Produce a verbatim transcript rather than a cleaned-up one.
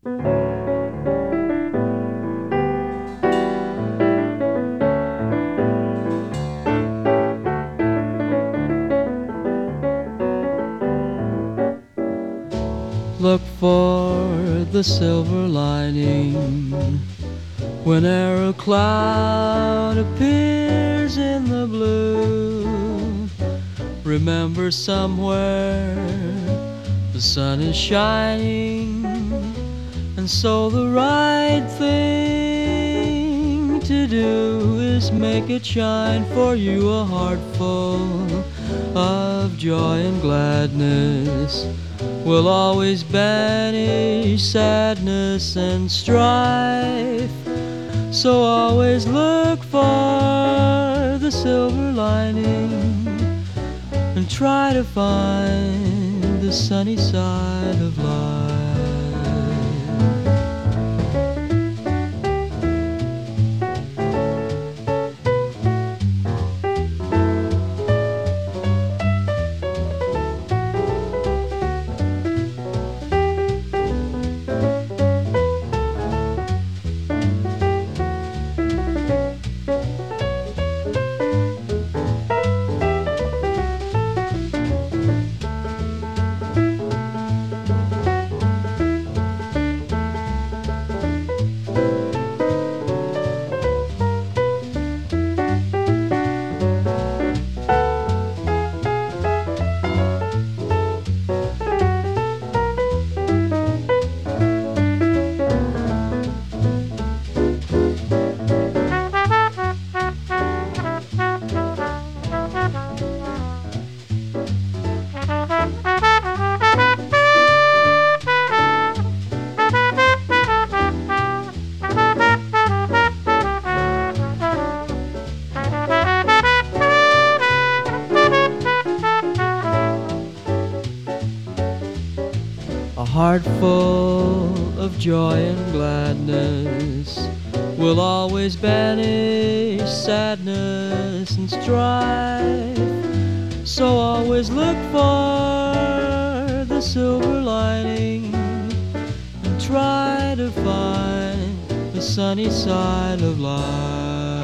Look for the silver lining whene'er a cloud appears in the blue. Remember somewhere the sun is shining, and so the right thing to do is make it shine for you. A heart full of joy and gladness will always banish sadness and strife. So always look for the silver lining and try to find the sunny side of life. A heart full of joy and gladness will always banish sadness and strife. So always look for the silver lining and try to find the sunny side of life.